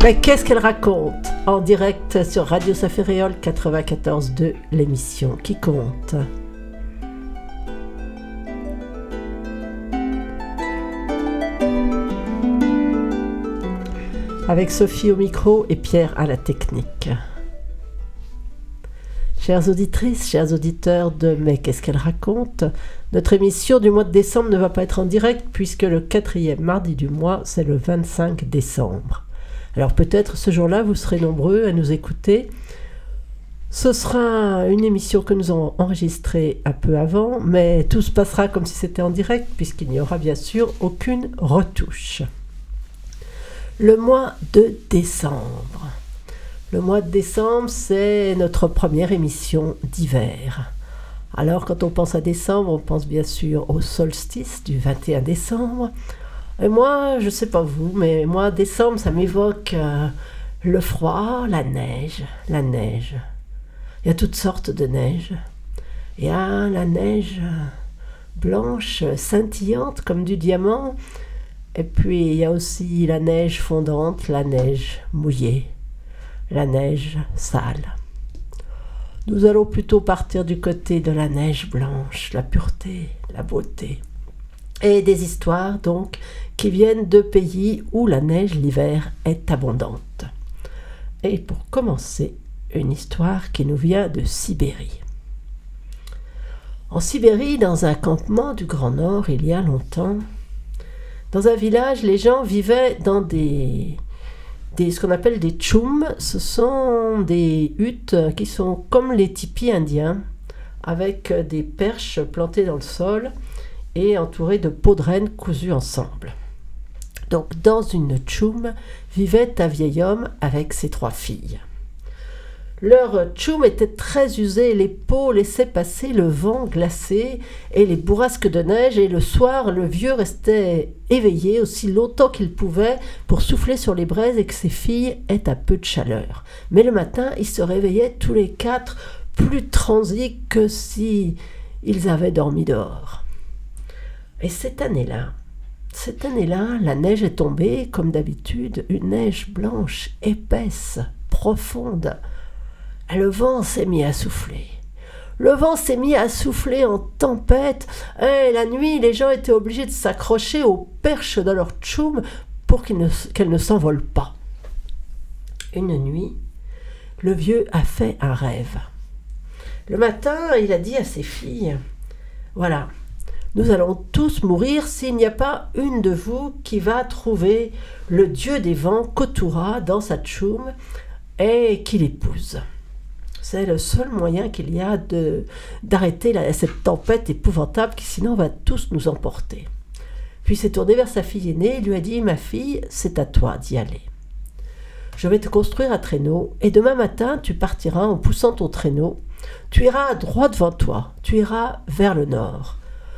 Mais qu'est-ce qu'elle raconte? En direct sur Radio Saféréole 94.2, l'émission qui compte. Avec Sophie au micro et Pierre à la technique. Chères auditrices, chers auditeurs de Mais qu'est-ce qu'elle raconte? Notre émission du mois de décembre ne va pas être en direct puisque le 4e mardi du mois, c'est le 25 décembre. Alors peut-être ce jour-là, vous serez nombreux à nous écouter. Ce sera une émission que nous avons enregistrée un peu avant, mais tout se passera comme si c'était en direct puisqu'il n'y aura bien sûr aucune retouche. Le mois de décembre. Le mois de décembre, c'est notre première émission d'hiver. Alors, quand on pense à décembre, on pense bien sûr au solstice du 21 décembre. Et moi, je ne sais pas vous, mais moi, décembre, ça m'évoque le froid, la neige. Il y a toutes sortes de neige. Il y a la neige blanche, scintillante comme du diamant. Et puis, il y a aussi la neige fondante, la neige mouillée, la neige sale. Nous allons plutôt partir du côté de la neige blanche, la pureté, la beauté. Et des histoires, donc, qui viennent de pays où la neige l'hiver est abondante. Et pour commencer, une histoire qui nous vient de Sibérie. En Sibérie, dans un campement du Grand Nord, il y a longtemps, dans un village, les gens vivaient dans ce qu'on appelle des tchoums. Ce sont des huttes qui sont comme les tipis indiens, avec des perches plantées dans le sol et entourées de peaux de renne cousues ensemble. Donc, dans une tchoum vivait un vieil homme avec ses 3 filles. Leur tchoum était très usé, les peaux laissaient passer le vent glacé et les bourrasques de neige, et le soir, le vieux restait éveillé aussi longtemps qu'il pouvait pour souffler sur les braises et que ses filles aient un peu de chaleur. Mais le matin, ils se réveillaient tous les 4 plus transis que si ils avaient dormi dehors. Et cette année-là, la neige est tombée, comme d'habitude, une neige blanche, épaisse, profonde. Et le vent s'est mis à souffler. Le vent s'est mis à souffler en tempête. Et la nuit, les gens étaient obligés de s'accrocher aux perches de leur tchoum pour qu'elles ne s'envolent pas. Une nuit, le vieux a fait un rêve. Le matin, il a dit à ses filles, « Voilà, nous allons tous mourir s'il n'y a pas une de vous qui va trouver le dieu des vents, Kotura, dans sa tchoum et qui l'épouse. » C'est le seul moyen qu'il y a d'arrêter cette tempête épouvantable qui sinon va tous nous emporter. Puis il s'est tourné vers sa fille aînée et lui a dit « Ma fille, c'est à toi d'y aller. Je vais te construire un traîneau et demain matin tu partiras en poussant ton traîneau. Tu iras droit devant toi, tu iras vers le nord.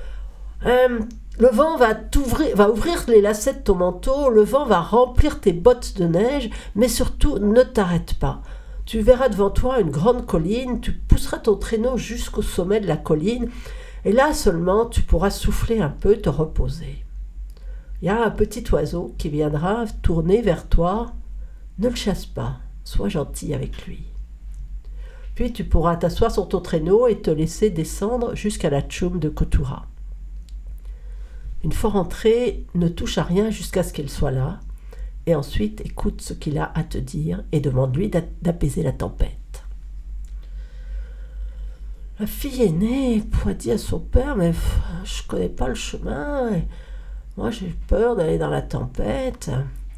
Le vent va ouvrir les lacets de ton manteau, le vent va remplir tes bottes de neige, mais surtout ne t'arrête pas. Tu verras devant toi une grande colline, tu pousseras ton traîneau jusqu'au sommet de la colline, et là seulement tu pourras souffler un peu, te reposer. Il y a un petit oiseau qui viendra tourner vers toi, ne le chasse pas, sois gentil avec lui. Puis tu pourras t'asseoir sur ton traîneau et te laisser descendre jusqu'à la tchoum de Kotura. Une fois rentré, ne touche à rien jusqu'à ce qu'il soit là, et ensuite écoute ce qu'il a à te dire et demande-lui d'apaiser la tempête. » La fille aînée dit à son père « Mais je connais pas le chemin, et moi j'ai peur d'aller dans la tempête. »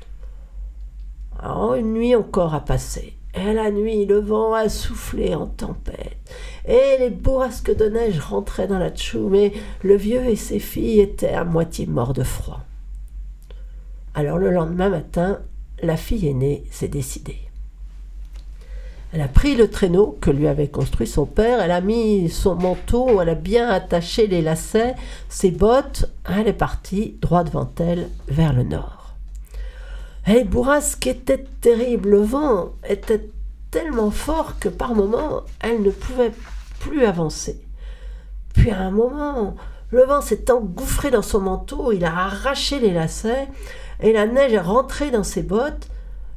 Alors une nuit encore a passé, et la nuit le vent a soufflé en tempête, et les bourrasques de neige rentraient dans la tchoum, et le vieux et ses filles étaient à moitié morts de froid. Alors le lendemain matin, la fille aînée s'est décidée. Elle a pris le traîneau que lui avait construit son père, elle a mis son manteau, elle a bien attaché les lacets, ses bottes, elle est partie droit devant elle vers le nord. Et les bourrasques étaient terribles, le vent était tellement fort que par moments, elle ne pouvait plus avancer. Puis à un moment, le vent s'est engouffré dans son manteau, il a arraché les lacets, et la neige est rentrée dans ses bottes,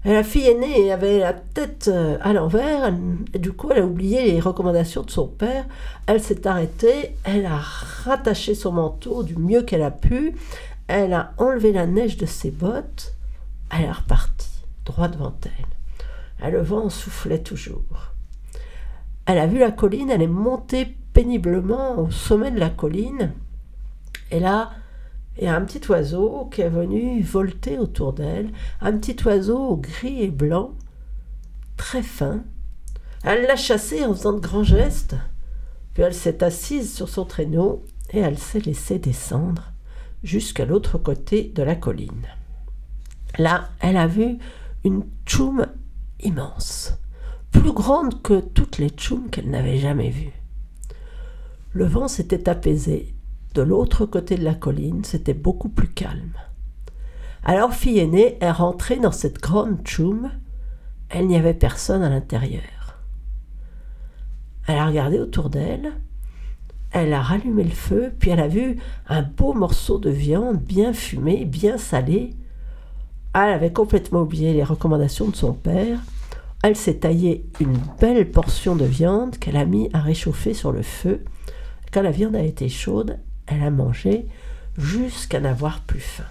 Et la fille aînée avait la tête à l'envers, et du coup elle a oublié les recommandations de son père. Elle s'est arrêtée, elle a rattaché son manteau du mieux qu'elle a pu, elle a enlevé la neige de ses bottes, elle est repartie, droit devant elle. Et le vent soufflait toujours. Elle a vu la colline, elle est montée péniblement au sommet de la colline, et là, il y a un petit oiseau qui est venu volter autour d'elle, un petit oiseau gris et blanc, très fin. Elle l'a chassé en faisant de grands gestes, puis elle s'est assise sur son traîneau et elle s'est laissée descendre jusqu'à l'autre côté de la colline. Là, elle a vu une tchoum immense, plus grande que toutes les tchoums qu'elle n'avait jamais vues. Le vent s'était apaisé. De l'autre côté de la colline, c'était beaucoup plus calme. Alors fille aînée est rentrée dans cette grande tchoum. Elle n'y avait personne à l'intérieur. Elle a regardé autour d'elle. Elle a rallumé le feu, puis elle a vu un beau morceau de viande bien fumé, bien salé. Elle avait complètement oublié les recommandations de son père. Elle s'est taillé une belle portion de viande qu'elle a mis à réchauffer sur le feu. Quand la viande a été chaude, elle a mangé jusqu'à n'avoir plus faim.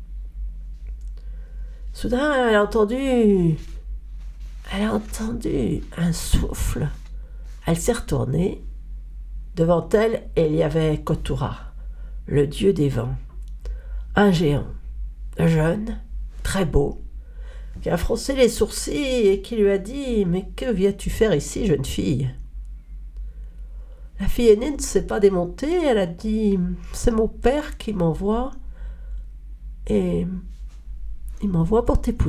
Soudain, elle a entendu un souffle. Elle s'est retournée. Devant elle, il y avait Kotura, le dieu des vents. Un géant, jeune, très beau, qui a froncé les sourcils et qui lui a dit « Mais que viens-tu faire ici, jeune fille ?» La fille aînée ne s'est pas démontée, elle a dit « C'est mon père qui m'envoie et il m'envoie pour t'épouser. »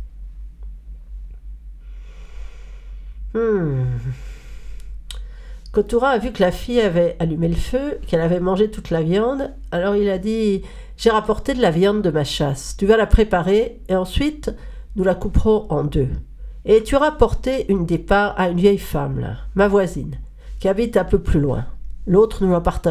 Kotura a vu que la fille avait allumé le feu, qu'elle avait mangé toute la viande, alors il a dit « J'ai rapporté de la viande de ma chasse, tu vas la préparer et ensuite nous la couperons en deux. Et tu auras porté une des parts à une vieille femme, là, ma voisine, qui habite un peu plus loin. L'autre, nous la partagerons. »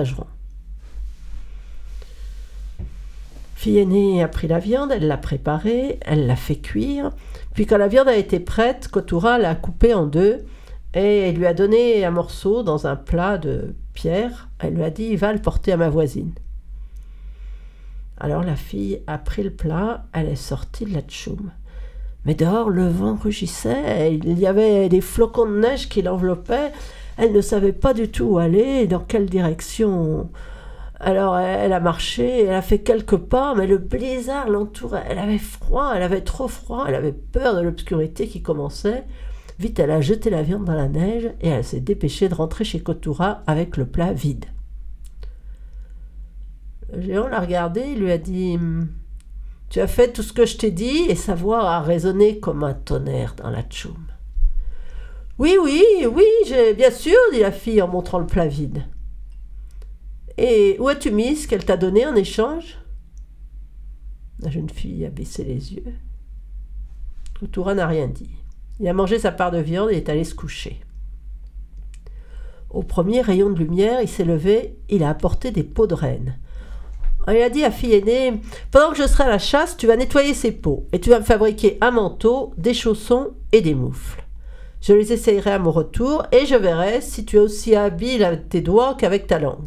Fille aînée a pris la viande, elle l'a préparée, elle l'a fait cuire. Puis quand la viande a été prête, Kotura l'a coupée en deux et elle lui a donné un morceau dans un plat de pierre. Elle lui a dit « Va le porter à ma voisine. » Alors la fille a pris le plat, elle est sortie de la tchoum. Mais dehors, le vent rugissait, il y avait des flocons de neige qui l'enveloppaient. Elle ne savait pas du tout où aller, dans quelle direction. Alors elle a marché, elle a fait quelques pas, mais le blizzard l'entourait. Elle avait froid, elle avait trop froid, elle avait peur de l'obscurité qui commençait. Vite, elle a jeté la viande dans la neige et elle s'est dépêchée de rentrer chez Kotura avec le plat vide. Le géant l'a regardé, il lui a dit « Tu as fait tout ce que je t'ai dit ?» et sa voix a résonné comme un tonnerre dans la tchoum. « Oui, j'ai bien sûr, » dit la fille en montrant le plat vide. « Et où as-tu mis ce qu'elle t'a donné en échange ?» La jeune fille a baissé les yeux. Kotura n'a rien dit. Il a mangé sa part de viande et est allé se coucher. Au premier rayon de lumière, il s'est levé, il a apporté des peaux de renne. Il a dit à fille aînée « Pendant que je serai à la chasse, tu vas nettoyer ces peaux et tu vas me fabriquer un manteau, des chaussons et des moufles. Je les essayerai à mon retour et je verrai si tu es aussi habile avec tes doigts qu'avec ta langue. »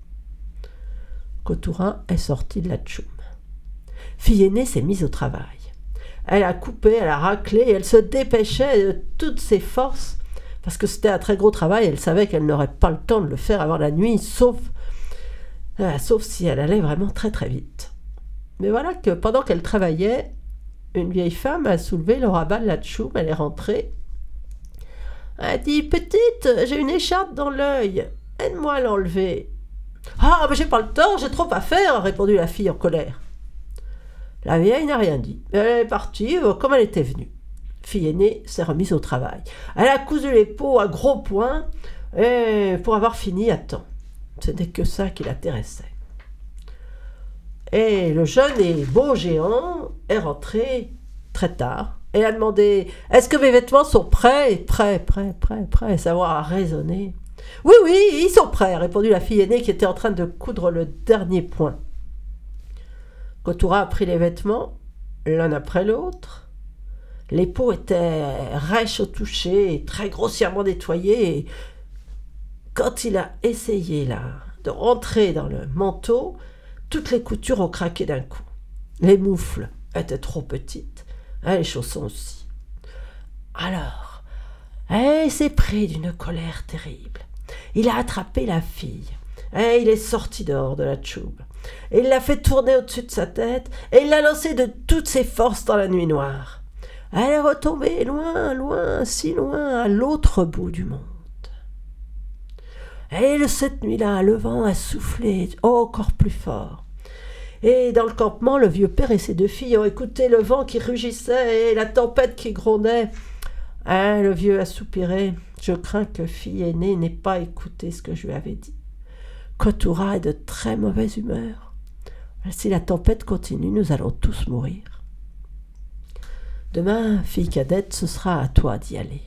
Kotura est sortie de la tchoum. Fille aînée s'est mise au travail. Elle a coupé, elle a raclé et elle se dépêchait de toutes ses forces parce que c'était un très gros travail. Elle savait qu'elle n'aurait pas le temps de le faire avant la nuit, sauf si elle allait vraiment très très vite. Mais voilà que pendant qu'elle travaillait, une vieille femme a soulevé le rabat de la tchoum, elle est rentrée. Elle a dit « Petite, j'ai une écharpe dans l'œil, aide-moi à l'enlever. »« Ah, mais j'ai pas le temps, j'ai trop à faire, » a répondu la fille en colère. La vieille n'a rien dit. Elle est partie comme elle était venue. Fille aînée s'est remise au travail. Elle a cousu les peaux à gros points et pour avoir fini à temps. Ce n'est que ça qui l'intéressait. Et le jeune et beau géant est rentré très tard et a demandé « Est-ce que mes vêtements sont prêts ?» Prêts, savoir à raisonner. « Oui, ils sont prêts », a répondu la fille aînée qui était en train de coudre le dernier point. Kotura a pris les vêtements, l'un après l'autre. Les peaux étaient rêches au toucher et très grossièrement nettoyées. Et quand il a essayé de rentrer dans le manteau, toutes les coutures ont craqué d'un coup. Les moufles étaient trop petites, et les chaussons aussi. Alors, il s'est pris d'une colère terrible. Il a attrapé la fille, et il est sorti dehors de la tchoub. Il l'a fait tourner au-dessus de sa tête, et il l'a lancée de toutes ses forces dans la nuit noire. Elle est retombée loin, loin, si loin, à l'autre bout du monde. Et cette nuit-là, le vent a soufflé encore plus fort. Et dans le campement, le vieux père et ses 2 filles ont écouté le vent qui rugissait et la tempête qui grondait. Le vieux a soupiré. Je crains que fille aînée n'ait pas écouté ce que je lui avais dit. Kotura est de très mauvaise humeur. Si la tempête continue, nous allons tous mourir. Demain, fille cadette, ce sera à toi d'y aller.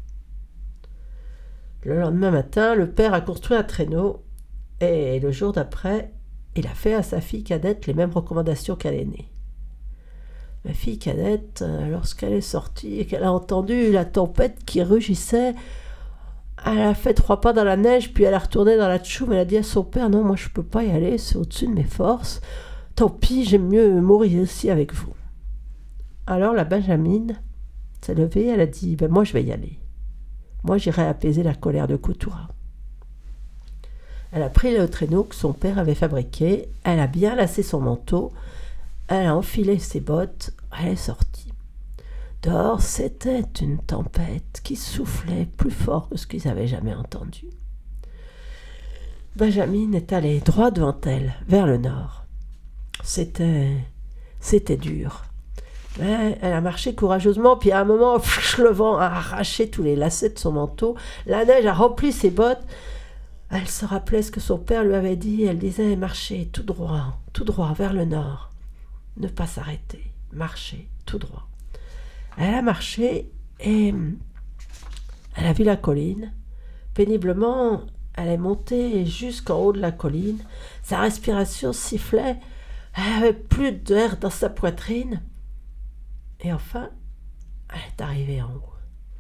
Le lendemain matin, le père a construit un traîneau et le jour d'après, il a fait à sa fille cadette les mêmes recommandations qu'à l'aînée. Ma fille cadette, lorsqu'elle est sortie et qu'elle a entendu la tempête qui rugissait, elle a fait 3 pas dans la neige, puis elle a retourné dans la tchoum. Elle a dit à son père, non, moi je peux pas y aller, c'est au-dessus de mes forces. Tant pis, j'aime mieux mourir ici avec vous. Alors la Benjamine s'est levée, elle a dit, moi je vais y aller. Moi j'irai apaiser la colère de Kotura. Elle a pris le traîneau que son père avait fabriqué, elle a bien lacé son manteau, elle a enfilé ses bottes, elle est sortie. Dehors, c'était une tempête qui soufflait plus fort que ce qu'ils avaient jamais entendu. Benjamine est allée droit devant elle, vers le nord. C'était dur. Mais elle a marché courageusement, puis à un moment, le vent a arraché tous les lacets de son manteau, la neige a rempli ses bottes. Elle se rappelait ce que son père lui avait dit, elle disait marcher tout droit vers le nord. Ne pas s'arrêter, marcher tout droit. Elle a marché et elle a vu la colline. Péniblement, elle est montée jusqu'en haut de la colline. Sa respiration sifflait, elle avait plus d'air dans sa poitrine. Et enfin, elle est arrivée en haut.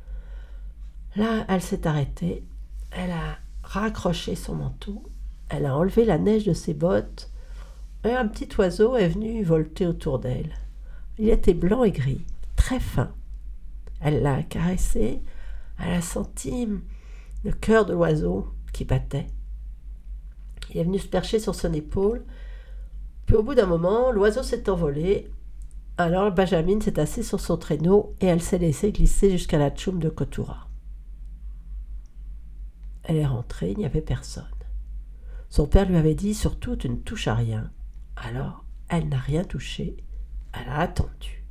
Là, elle s'est arrêtée, elle a raccroché son manteau, elle a enlevé la neige de ses bottes, et un petit oiseau est venu volter autour d'elle. Il était blanc et gris, très fin. Elle l'a caressé, elle a senti le cœur de l'oiseau qui battait. Il est venu se percher sur son épaule, puis au bout d'un moment, l'oiseau s'est envolé. Alors Benjamine s'est assise sur son traîneau et elle s'est laissée glisser jusqu'à la tchoum de Kotura. Elle est rentrée, il n'y avait personne. Son père lui avait dit, surtout, tu ne touches à rien. Alors, elle n'a rien touché, elle a attendu.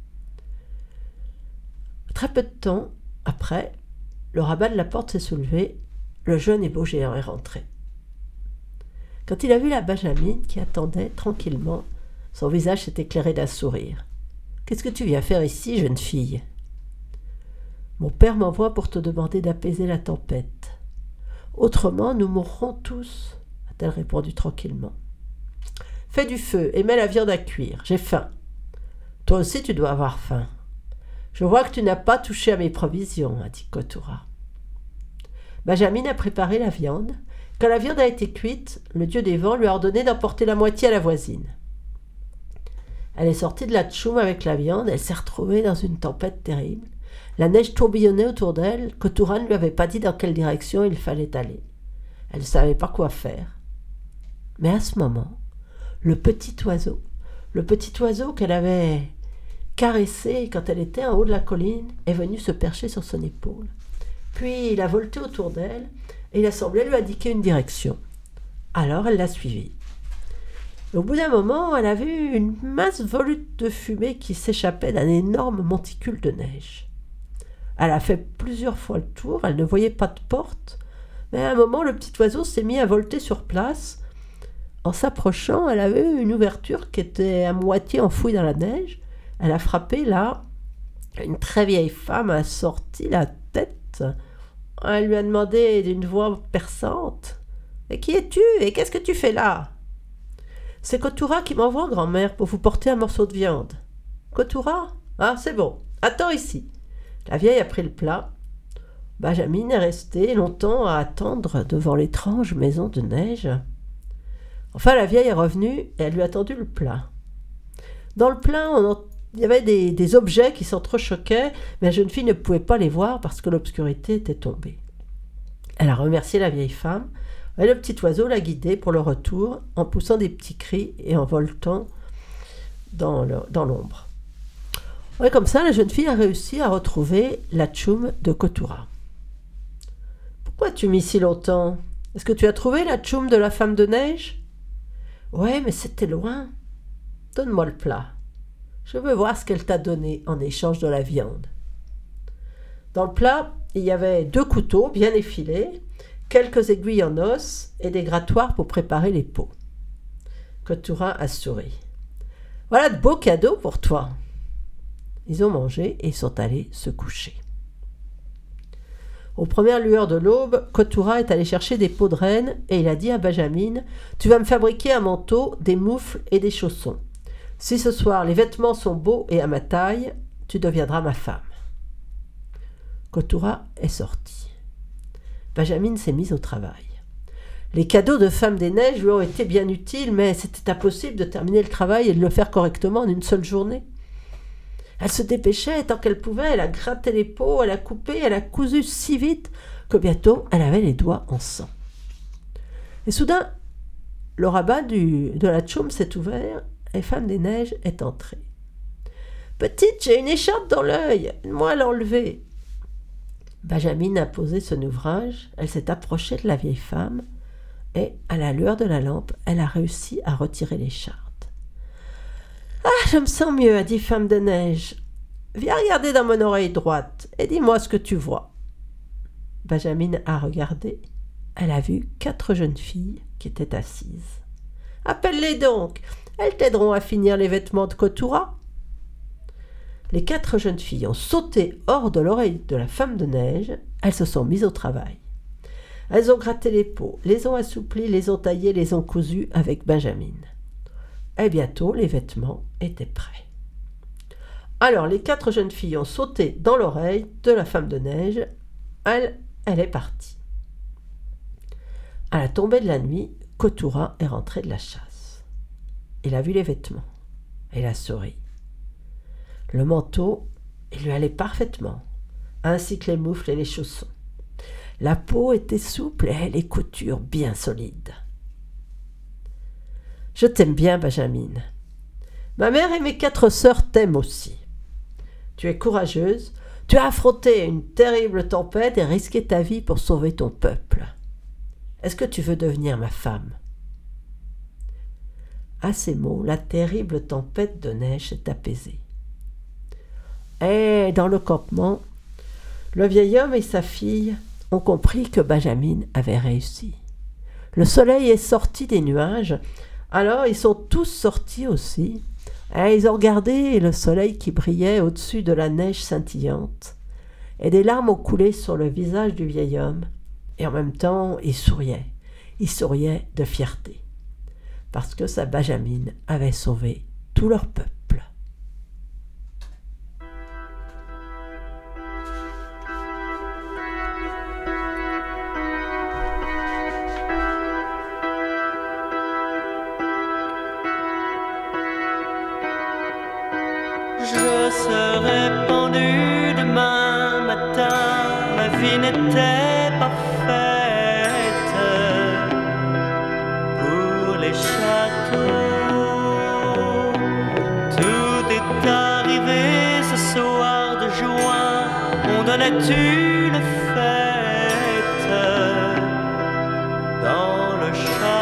Très peu de temps après, le rabat de la porte s'est soulevé, le jeune et beau géant est rentré. Quand il a vu la Benjamine qui attendait tranquillement, son visage s'est éclairé d'un sourire. « Qu'est-ce que tu viens faire ici, jeune fille ?»« Mon père m'envoie pour te demander d'apaiser la tempête. Autrement, nous mourrons tous, » a-t-elle répondu tranquillement. « Fais du feu et mets la viande à cuire, j'ai faim. Toi aussi tu dois avoir faim. Je vois que tu n'as pas touché à mes provisions, » a dit Kotura. Benjamine a préparé la viande. Quand la viande a été cuite, le dieu des vents lui a ordonné d'emporter la moitié à la voisine. Elle est sortie de la tchoum avec la viande, elle s'est retrouvée dans une tempête terrible. La neige tourbillonnait autour d'elle, Kotura ne lui avait pas dit dans quelle direction il fallait aller. Elle ne savait pas quoi faire. Mais à ce moment, le petit oiseau qu'elle avait caressé quand elle était en haut de la colline, est venu se percher sur son épaule. Puis il a volté autour d'elle et il a semblé lui indiquer une direction. Alors elle l'a suivi. Au bout d'un moment, elle a vu une mince volute de fumée qui s'échappait d'un énorme monticule de neige. Elle a fait plusieurs fois le tour, elle ne voyait pas de porte, mais à un moment, le petit oiseau s'est mis à volter sur place. En s'approchant, elle a vu une ouverture qui était à moitié enfouie dans la neige. Elle a frappé là. Une très vieille femme a sorti la tête. Elle lui a demandé d'une voix perçante « Et qui es-tu et qu'est-ce que tu fais là ?» « C'est Kotura qui m'envoie, grand-mère, pour vous porter un morceau de viande. »« Kotura ? Ah, c'est bon. Attends ici. La vieille a pris le plat. Benjamin est resté longtemps à attendre devant l'étrange maison de neige. Enfin, la vieille est revenue et elle lui a tendu le plat. Dans le plat, il y avait des objets qui s'entrechoquaient, mais la jeune fille ne pouvait pas les voir parce que l'obscurité était tombée. Elle a remercié la vieille femme, et le petit oiseau l'a guidée pour le retour en poussant des petits cris et en voltant dans l'ombre. Et comme ça, la jeune fille a réussi à retrouver la tchoum de Kotura. « Pourquoi as-tu mis si longtemps ? Est-ce que tu as trouvé la tchoum de la femme de neige ? » ?»« Ouais, mais c'était loin. Donne-moi le plat. Je veux voir ce qu'elle t'a donné en échange de la viande. » Dans le plat, il y avait 2 couteaux bien effilés, quelques aiguilles en os et des grattoirs pour préparer les pots. Kotura a souri. « Voilà de beaux cadeaux pour toi. » Ils ont mangé et sont allés se coucher. Aux premières lueurs de l'aube, Kotura est allé chercher des peaux de renne et il a dit à Benjamin « Tu vas me fabriquer un manteau, des moufles et des chaussons. Si ce soir les vêtements sont beaux et à ma taille, tu deviendras ma femme. » Kotura est sorti. Benjamin s'est mis au travail. Les cadeaux de Femme des Neiges lui ont été bien utiles, mais c'était impossible de terminer le travail et de le faire correctement en une seule journée. Elle se dépêchait tant qu'elle pouvait, elle a gratté les peaux, elle a coupé, elle a cousu si vite que bientôt elle avait les doigts en sang. Et soudain, le rabat de la tchoum s'est ouvert et Femme des Neiges est entrée. « Petite, j'ai une écharpe dans l'œil, moi l'enlever. » Benjamin a posé son ouvrage, elle s'est approchée de la vieille femme et, à la lueur de la lampe, elle a réussi à retirer l'écharpe. « Ah, je me sens mieux, a dit Femme de Neige. Viens regarder dans mon oreille droite et dis-moi ce que tu vois. » Benjamin a regardé. Elle a vu 4 jeunes filles qui étaient assises. « Appelle-les donc, elles t'aideront à finir les vêtements de Kotura. » Les 4 jeunes filles ont sauté hors de l'oreille de la Femme de Neige. Elles se sont mises au travail. Elles ont gratté les peaux, les ont assouplis, les ont taillés, les ont cousus avec Benjamin. Et bientôt, les vêtements étaient prêts. Alors, les 4 jeunes filles ont sauté dans l'oreille de la Femme de Neige. Elle est partie. À la tombée de la nuit, Kotura est rentré de la chasse. Il a vu les vêtements. Il a souri. Le manteau, il lui allait parfaitement, ainsi que les moufles et les chaussons. La peau était souple et les coutures bien solides. « Je t'aime bien, Benjamin. Ma mère et mes 4 sœurs t'aiment aussi. Tu es courageuse, tu as affronté une terrible tempête et risqué ta vie pour sauver ton peuple. Est-ce que tu veux devenir ma femme ?» À ces mots, la terrible tempête de neige s'est apaisée. Et dans le campement, le vieil homme et sa fille ont compris que Benjamin avait réussi. Le soleil est sorti des nuages, alors ils sont tous sortis aussi. Et ils ont regardé le soleil qui brillait au-dessus de la neige scintillante. Et des larmes ont coulé sur le visage du vieil homme. Et en même temps, il souriait. Il souriait de fierté. Parce que sa Benjamin avait sauvé tout leur peuple. Je serai pendu demain matin, ma vie n'était pas faite pour les châteaux. Tout est arrivé ce soir de juin, on donnait une fête dans le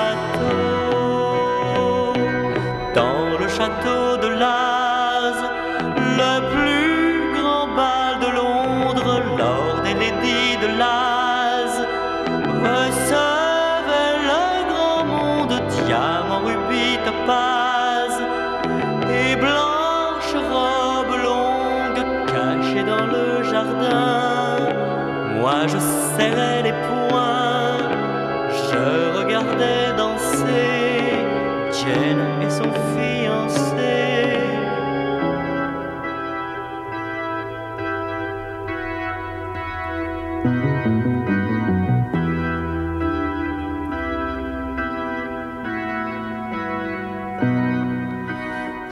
château de Laz. Le plus grand bal de Londres, Lord et Lady de Laz recevait le grand monde, diamants, rubis, topaz et blanches robes longues cachées dans le jardin. Moi je serrais les poings, je regardais danser Jane et son fiancé.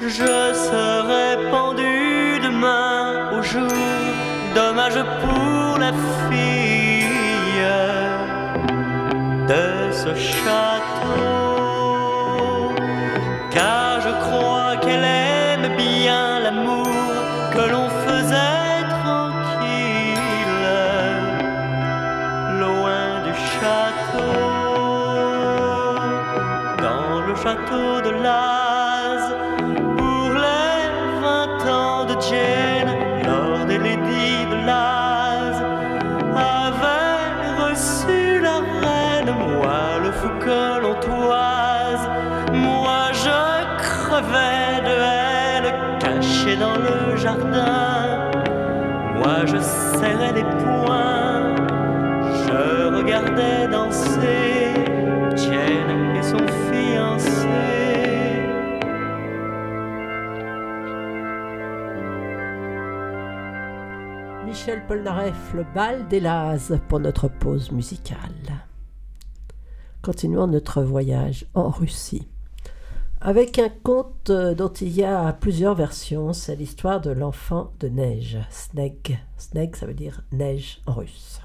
je serai pendu demain au jour. Dommage pour la fille de ce château, car je crois qu'elle aime bien l'amour que l'on faisait tranquille, loin du château. Dans le château de Laz, pour les 20 ans de Jane, Lord et Lady de Laz avaient reçu la reine. Moi, le fou que l'on toise, moi je crevais de haine, caché dans le jardin. Moi je serrais les poings, je regardais danser Jane et son fiancé. Michel Polnareff, le bal des Lazes pour notre pause musicale. Continuons notre voyage en Russie avec un conte dont il y a plusieurs versions. C'est l'histoire de l'enfant de neige, Sneg. Sneg, ça veut dire neige en russe.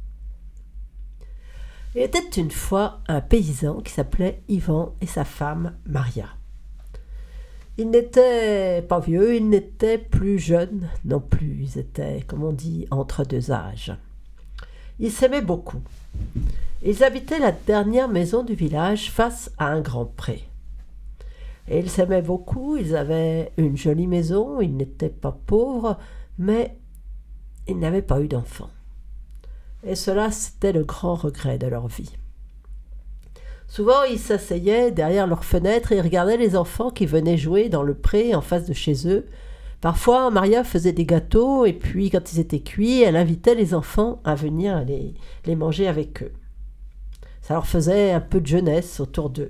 Il était une fois un paysan qui s'appelait Ivan et sa femme Maria. Ils n'étaient pas vieux, ils n'étaient plus jeunes non plus. Ils étaient, comme on dit, entre deux âges. Ils s'aimaient beaucoup. Ils habitaient la dernière maison du village face à un grand pré. Et ils s'aimaient beaucoup, ils avaient une jolie maison, ils n'étaient pas pauvres, mais ils n'avaient pas eu d'enfants. Et cela, c'était le grand regret de leur vie. Souvent, ils s'asseyaient derrière leurs fenêtres et regardaient les enfants qui venaient jouer dans le pré en face de chez eux. Parfois, Maria faisait des gâteaux et puis, quand ils étaient cuits, elle invitait les enfants à venir les manger avec eux. Ça leur faisait un peu de jeunesse autour d'eux.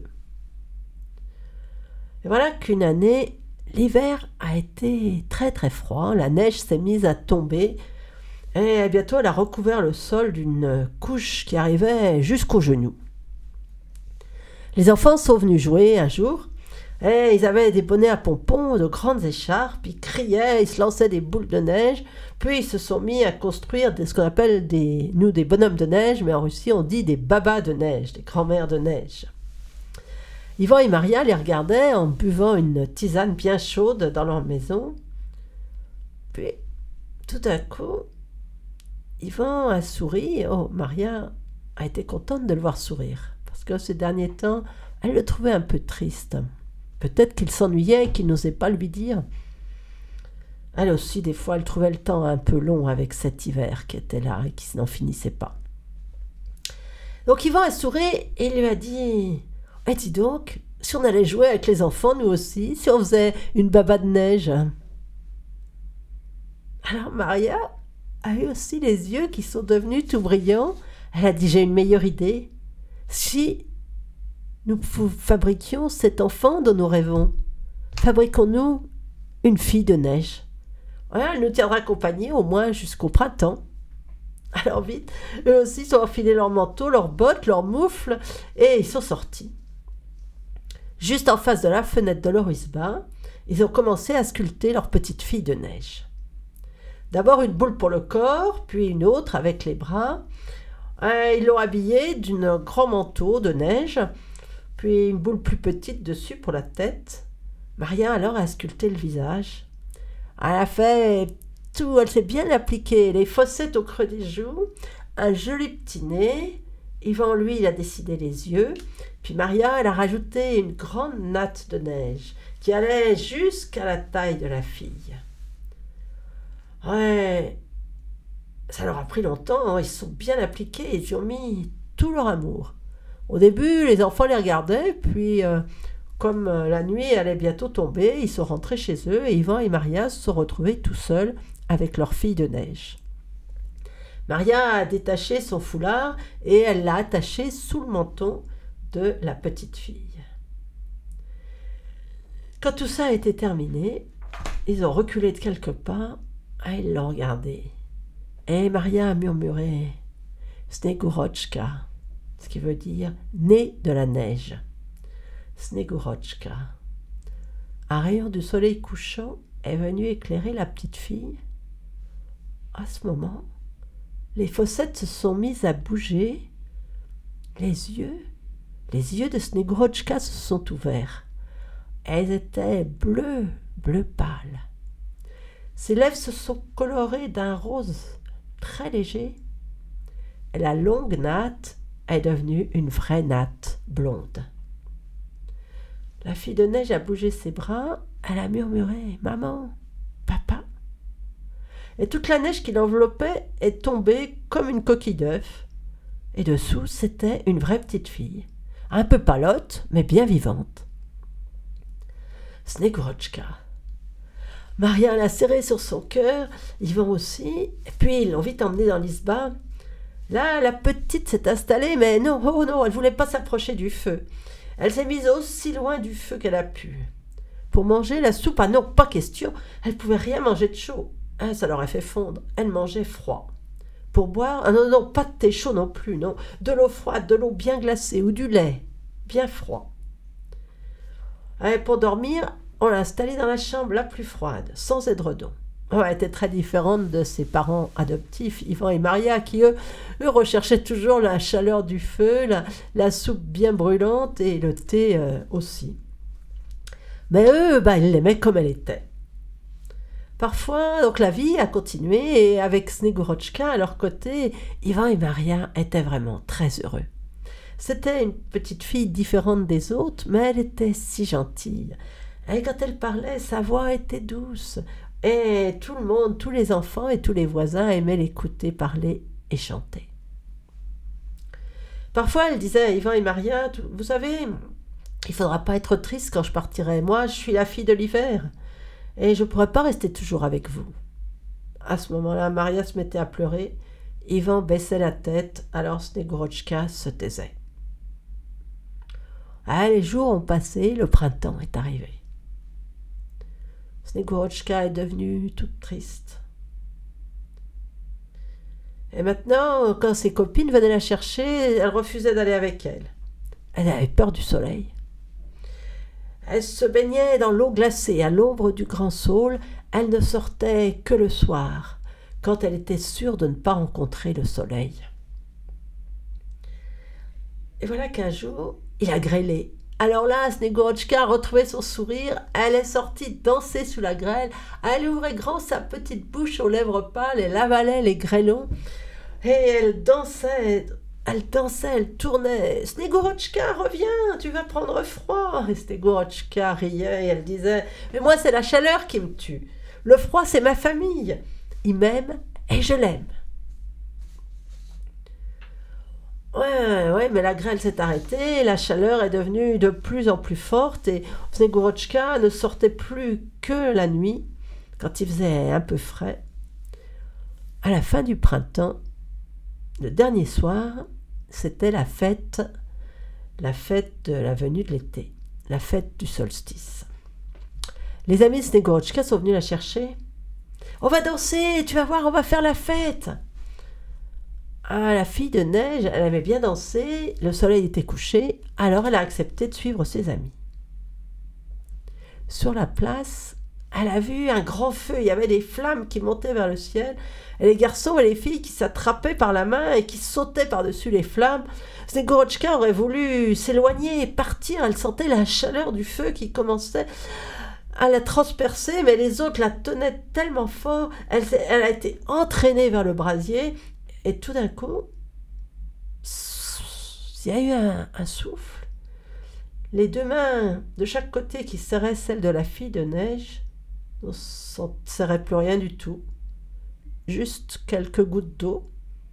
Et voilà qu'une année, l'hiver a été très très froid, la neige s'est mise à tomber et bientôt elle a recouvert le sol d'une couche qui arrivait jusqu'aux genoux. Les enfants sont venus jouer un jour et ils avaient des bonnets à pompons, de grandes écharpes, ils criaient, ils se lançaient des boules de neige, puis ils se sont mis à construire ce qu'on appelle des bonhommes de neige, mais en Russie on dit des babas de neige, des grands-mères de neige. Ivan et Maria les regardaient en buvant une tisane bien chaude dans leur maison. Puis, tout d'un coup, Ivan a souri. Oh, Maria a été contente de le voir sourire, parce que ces derniers temps, elle le trouvait un peu triste. Peut-être qu'il s'ennuyait et qu'il n'osait pas lui dire. Elle aussi, des fois, elle trouvait le temps un peu long avec cet hiver qui était là et qui n'en finissait pas. Donc Ivan a souri et lui a dit... Eh, dis donc, si on allait jouer avec les enfants, nous aussi, si on faisait une baba de neige. Alors Maria a eu aussi les yeux qui sont devenus tout brillants. Elle a dit, j'ai une meilleure idée. Si nous fabriquions cet enfant dont nous rêvons, fabriquons-nous une fille de neige. Voilà, elle nous tiendra compagnie au moins jusqu'au printemps. Alors vite, eux aussi sont enfilés leurs manteaux, leurs bottes, leurs moufles, et ils sont sortis. Juste en face de la fenêtre de leur isba, ils ont commencé à sculpter leur petite fille de neige. D'abord une boule pour le corps, puis une autre avec les bras. Ils l'ont habillée d'un grand manteau de neige, puis une boule plus petite dessus pour la tête. Maria alors a sculpté le visage. Elle a fait tout, elle s'est bien appliquée, les fossettes au creux des joues, un joli petit nez. Ivan, lui, il a dessiné les yeux. Puis Maria, elle a rajouté une grande natte de neige qui allait jusqu'à la taille de la fille. Ouais, ça leur a pris longtemps, hein. Ils se sont bien appliqués, ils y ont mis tout leur amour. Au début, les enfants les regardaient, puis comme la nuit allait bientôt tomber, ils sont rentrés chez eux et Ivan et Maria se sont retrouvés tout seuls avec leur fille de neige. Maria a détaché son foulard et elle l'a attaché sous le menton de la petite fille. Quand tout ça a été terminé, ils ont reculé de quelques pas et ils l'ont regardé. Et Maria a murmuré « Snegurochka », ce qui veut dire « nez de la neige ». Snegurochka. Un rayon du soleil couchant est venu éclairer la petite fille. À ce moment, les fossettes se sont mises à bouger. Les yeux de Snegurochka se sont ouverts. Elles étaient bleu pâle. Ses lèvres se sont colorées d'un rose très léger. Et la longue natte est devenue une vraie natte blonde. La fille de neige a bougé ses bras, elle a murmuré « Maman, papa ». Et toute la neige qui l'enveloppait est tombée comme une coquille d'œuf. Et dessous, c'était une vraie petite fille, un peu palote, mais bien vivante. Snegurochka. Maria l'a serrée sur son cœur, Yvan aussi, et puis ils l'ont vite emmenée dans l'isba. Là, la petite s'est installée, mais non, oh non, elle ne voulait pas s'approcher du feu. Elle s'est mise aussi loin du feu qu'elle a pu. Pour manger la soupe, ah non, pas question, elle ne pouvait rien manger de chaud. Ah, ça l'aurait fait fondre, elle mangeait froid. Pour boire, ah non, non, pas de thé chaud non plus, non. De l'eau froide, de l'eau bien glacée ou du lait, bien froid. Et pour dormir, on l'a installée dans la chambre la plus froide, sans édredon. Elle était très différente de ses parents adoptifs, Yvan et Maria, qui eux recherchaient toujours la chaleur du feu, la soupe bien brûlante et le thé aussi. Mais eux, ils l'aimaient comme elle était. Parfois, donc la vie a continué et avec Snegurochka à leur côté, Yvan et Maria étaient vraiment très heureux. C'était une petite fille différente des autres, mais elle était si gentille. Et quand elle parlait, sa voix était douce. Et tout le monde, tous les enfants et tous les voisins aimaient l'écouter parler et chanter. Parfois, elle disait à Yvan et Maria, « Vous savez, il ne faudra pas être triste quand je partirai. Moi, je suis la fille de l'hiver. Et je ne pourrai pas rester toujours avec vous. » À ce moment-là, Maria se mettait à pleurer. Yvan baissait la tête, alors Snegurochka se taisait. Ah, les jours ont passé, le printemps est arrivé. Snegurochka est devenue toute triste. Et maintenant, quand ses copines venaient la chercher, elle refusait d'aller avec elle. Elle avait peur du soleil. Elle se baignait dans l'eau glacée à l'ombre du grand saule. Elle ne sortait que le soir, quand elle était sûre de ne pas rencontrer le soleil. Et voilà qu'un jour, il a grêlé. Alors là, Snegurochka a retrouvé son sourire. Elle est sortie danser sous la grêle. Elle ouvrait grand sa petite bouche aux lèvres pâles. Elle avalait les grêlons. Et elle dansait, elle tournait. « Snegurochka, reviens, tu vas prendre froid !» Et Snegurochka riait et elle disait « Mais moi, c'est la chaleur qui me tue. Le froid, c'est ma famille. Il m'aime et je l'aime. » Ouais, mais la grêle s'est arrêtée, la chaleur est devenue de plus en plus forte et Snegurochka ne sortait plus que la nuit, quand il faisait un peu frais. À la fin du printemps, le dernier soir, c'était la fête de la venue de l'été, la fête du solstice. Les amis de Snegurochka sont venus la chercher. « On va danser, tu vas voir, on va faire la fête !» Ah, la fille de neige, elle avait bien dansé, le soleil était couché, alors elle a accepté de suivre ses amis. Sur la place, elle a vu un grand feu, il y avait des flammes qui montaient vers le ciel, et les garçons et les filles qui s'attrapaient par la main et qui sautaient par-dessus les flammes. Snegurochka aurait voulu s'éloigner et partir, elle sentait la chaleur du feu qui commençait à la transpercer, mais les autres la tenaient tellement fort, elle a été entraînée vers le brasier. Et tout d'un coup, il y a eu un souffle. Les deux mains de chaque côté qui serraient celle de la fille de neige ne serraient plus rien du tout. Juste quelques gouttes d'eau.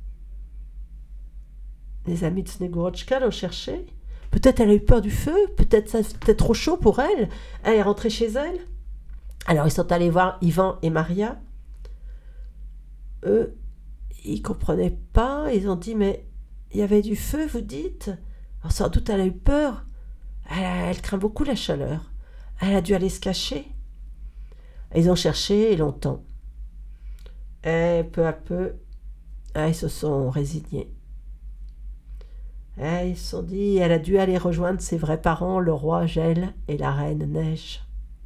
Les amis de Snegurochka l'ont cherchée. Peut-être elle a eu peur du feu, peut-être c'était trop chaud pour elle. Elle est rentrée chez elle. Alors ils sont allés voir Yvan et Maria. Eux, ils ne comprenaient pas, ils ont dit « Mais il y avait du feu, vous dites ?» Alors sans doute elle a eu peur, elle craint beaucoup la chaleur, elle a dû aller se cacher. Et ils ont cherché longtemps. Et peu à peu, ils se sont résignés. Et ils se sont dit « Elle a dû aller rejoindre ses vrais parents, le roi Gel et la reine Neige. »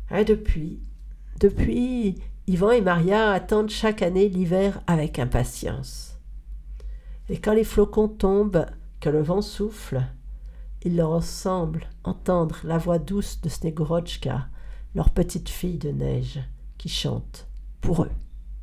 Et depuis, Yvan et Maria attendent chaque année l'hiver avec impatience. Et quand les flocons tombent, que le vent souffle, il leur semble entendre la voix douce de Snegurochka, leur petite fille de neige, qui chante pour eux.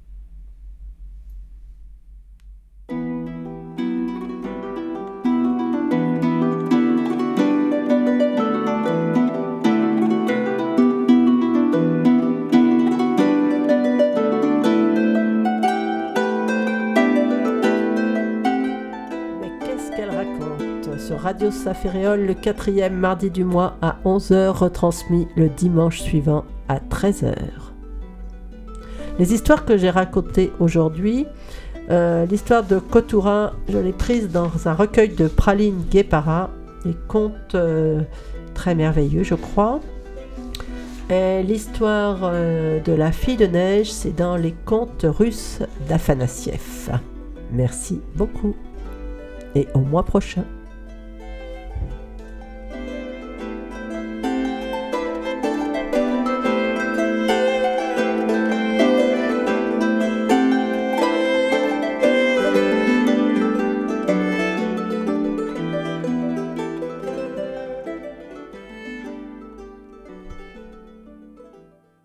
Sur Radio Saféréole, le 4e mardi du mois à 11h, retransmis le dimanche suivant à 13h. Les histoires que j'ai racontées aujourd'hui, l'histoire de Kotura, je l'ai prise dans un recueil de Praline Guépara, des contes très merveilleux, je crois. Et l'histoire de la fille de neige, c'est dans les contes russes d'Afanassiev. Merci beaucoup et au mois prochain.